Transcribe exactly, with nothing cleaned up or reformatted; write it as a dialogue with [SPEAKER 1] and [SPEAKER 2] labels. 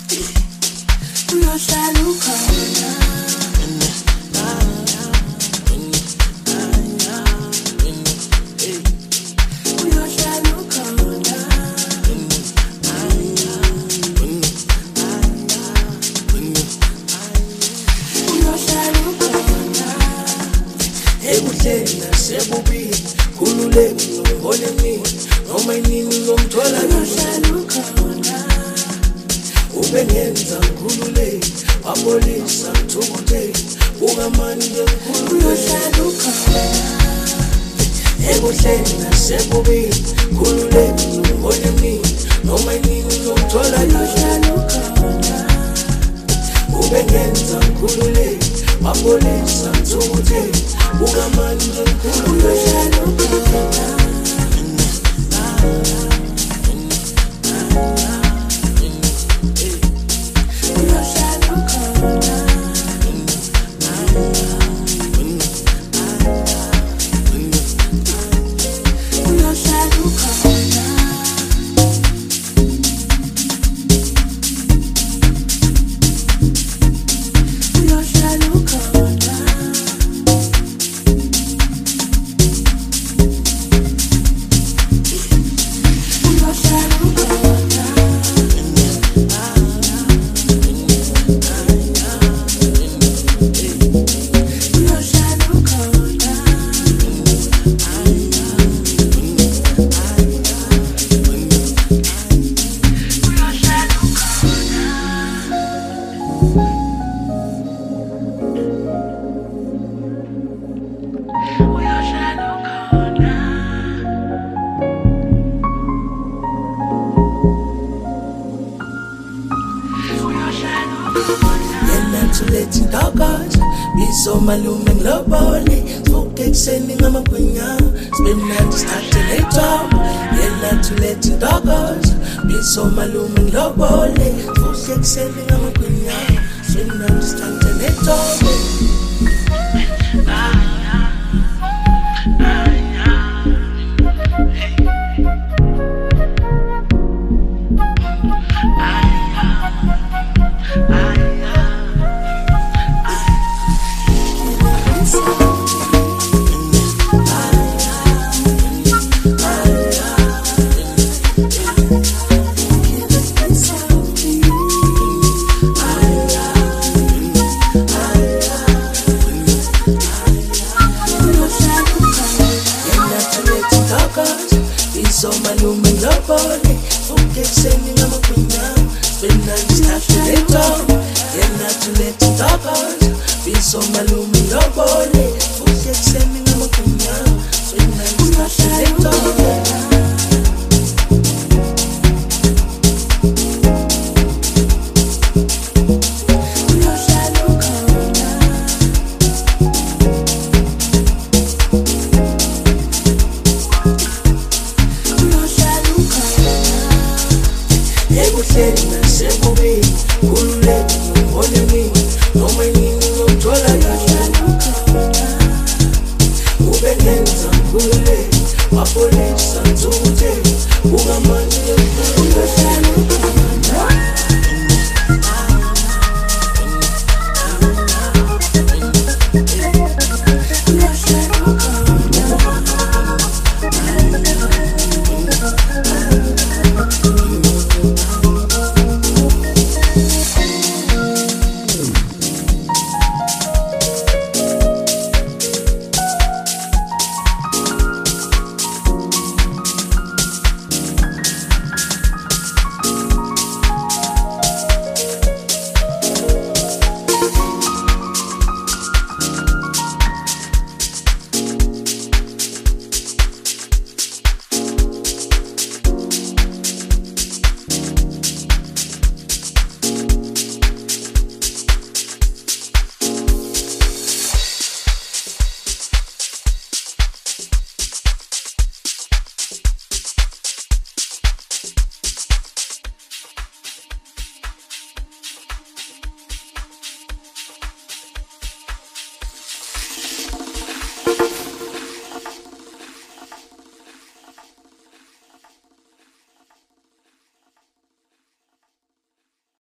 [SPEAKER 1] uyohlala ukhona. Ebuhleni nasebubini khululeki ngibone mina noma inini uzomthola uyohlala ukhona. Ubengenza ngikhululeki wabolisa ngithukutheki ungamani nje ngikhululeki uyohlala ukhona. Ebuhleni nasebubini khululeki ngibone mina noma inini uzomthola uyohlala ukhona. Ubengenza ngikhululeki wabolisa ngithukutheki ungamani nje ngikhululeki uyohlala ukhona. Letting doggos be so malume ngilobole vuke ekuseni ngamagwinya spend night start later. Yena to letting doggos be so malume ngilobole vuke ekuseni ngamagwinya spend night start later. So malume ngilobole vuke ekuseni ngamagwinya spend night start later. Yena to let it doggos be so malume ngilobole vuke ekuseni ngamagwinya spend night start later. Ebuhleni nasebubini khululeki ngibone mina noma inini uzomthola uyohlala ukhona. Ubengenza ngikhululeki wabolisa